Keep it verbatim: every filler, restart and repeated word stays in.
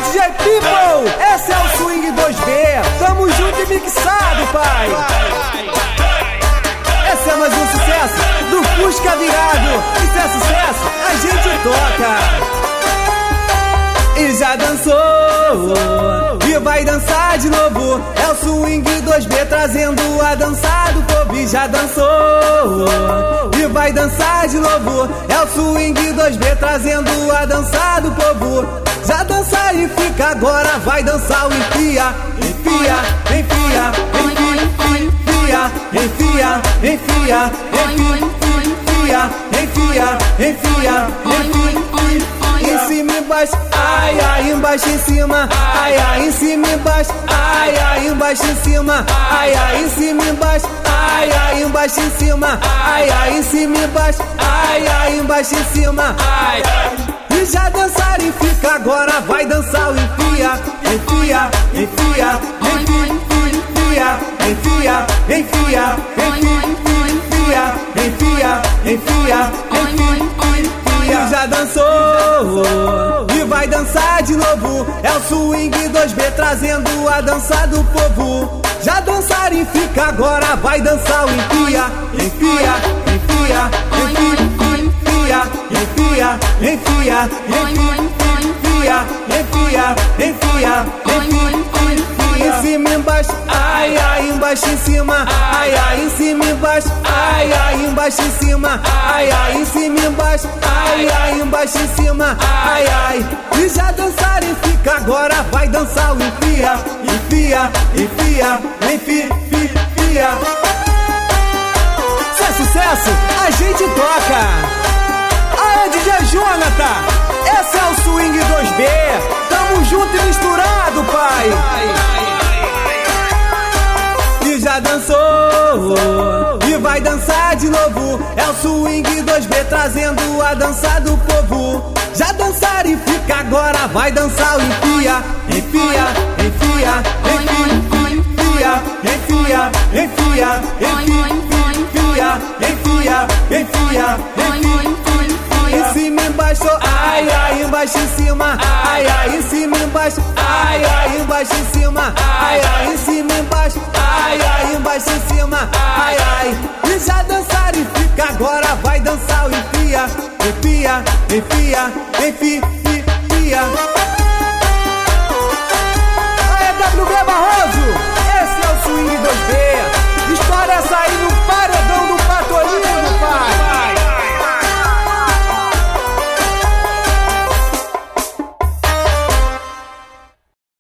D J People, esse é o Swing dois B. Tamo junto e mixado, pai. Esse é mais um sucesso do Fusca virado. Isso é sucesso, a gente toca. E já dançou, e vai dançar de novo. É o Swing dois B trazendo a dança do povo. E já dançou, e vai dançar de novo. É o Swing dois B trazendo a dança do povo. Já dançar e fica, agora vai dançar o enfia. Enfia, enfia, enfia, enfia, enfia, enfia, enfia, enfia, enfia, enfia. Em cima e embaixo, ai, ai, embaixo em cima, ai, ai, em cima e embaixo, ai, ai, embaixo em cima, ai, ai, em cima e embaixo, ai, ai, embaixo em cima, ai, ai, em cima e embaixo, ai, ai, embaixo em cima, ai. E já dançaram e fica, agora vai dançar o enfia, enfia, enfia, enfia, enfia, enfia, enfia, enfia, enfia, enfia, enfia. E já dançou, e vai dançar de novo. É o Swing dois B trazendo a dança do povo. Já dançaram e fica, agora vai dançar o enfia, enfia, enfia, enfia, enfia, enfia, enfia, enfia, enfia, enfia. Em cima e embaixo, ai, ai, embaixo em cima, ai, ai, em cima e embaixo, ai, ai, embaixo em cima, ai, ai, em cima e embaixo, ai, ai, embaixo em cima, ai, ai. E já dançaram e fica, agora vai dançar o enfia, enfia, enfia, enfia, enfia. Se é sucesso, a gente toca. Aê, D J Jonathan, esse é o Swing dois B. Tamo junto e misturado, pai. E já dançou, e vai dançar de novo. É o Swing dois B trazendo a dança do povo. Já dançaram e fica, agora vai dançar o enfia, enfia, enfia, enfia, enfia, enfia, enfia, enfia, enfia, enfia. Em cima e embaixo, ai, ai, embaixo em cima, ai, ai, em cima e embaixo, ai, ai, embaixo em cima, ai, ai, em cima e embaixo, ai, ai, embaixo em cima, ai, ai. E já dançaram e fica, agora vai dançar o enfia, enfia, enfia, enfia, enfia. Aê, W B Barroso, esse é o Swing dois B. História essa aí no Pará.